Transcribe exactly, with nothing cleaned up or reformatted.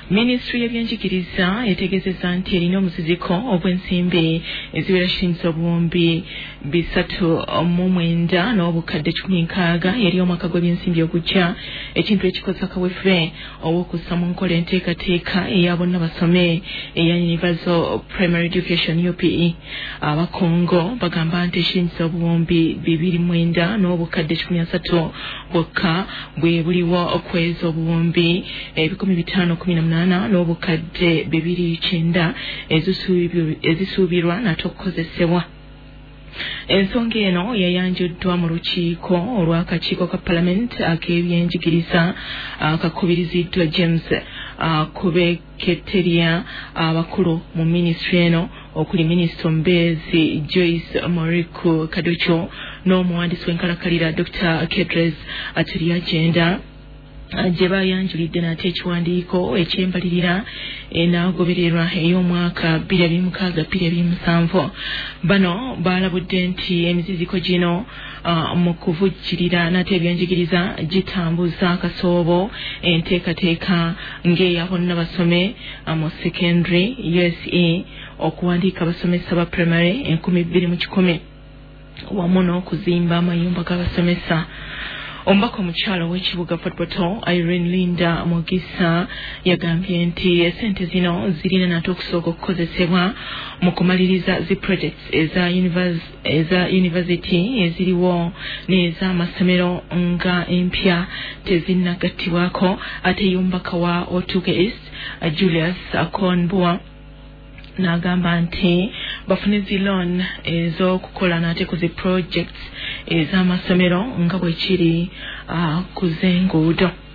Ministry y'ebyenjigiriza etegeezezza nti erina omuziziko ogw'ensimbi eziwera shilingi obuwumbi bisatu mu mwenda n'obukadde kikumi nkaaga yali omwaka gw'ebyensimbi ogujja, ekintu ekikoza kaweefube ow'okussa mu nkola enteekateeka eya bonna basome eya Universal Primary Education U P E. Abakongo bagamba nti shilingi obuwumbi bibiri mwenda n'obukadde kikumi na ssatu bwokka bwe buliwo okweza obuwumbi ebikumi bitaano kumi na munaana n'obukadde bibiri kyenda ezisuubirwa nate okukozesebwa. Ensonga eno yayanjuddwa mu lukiiko olw'akakiiko ka Parliament ak'ebyenjigiriza akakubiriziddwa James Kubeketeria abakulu mu ministry eno okuli Minisita Omubeezi Joyce Moriku Kadocho n'omuwandiisi w'enkalakalira Doctor Kedres Atulyagenda gye bayanjulidde nate ekiwandiiko ekyembalirira enaagobererwa ey'omwaka bbiri abiri mukaaga bbiri abiri musanvu. Bano baalabudde nti emiziziko gino uh, mu kuvujjirira nate ebyenjigiriza gitambuza akasoobo enteekateeka ng'eya bonna basome uh, mu secondary U S A okuwandiika abasomesa ba primary enkumi bbiri mu kikumi wamu n'okuzimba amayumba g'abasomesa. Omubaka omukyala w'ekibuga Fotboto Irene Linda Mugisa yagambye nti esente zino zirina nate okusooka okukozesebwa mu kumaliriza zi projects eza eza university eziriwo n'ez'amasomero nga empya tezinnagattibwako. Ate y'omubaka wa Otuge East Julius Akonbua n'agamba nti bafune zi loan ez'okukola nate ku zi projects ez'amasomero nga bwe kiri uh, ku z'enguudo.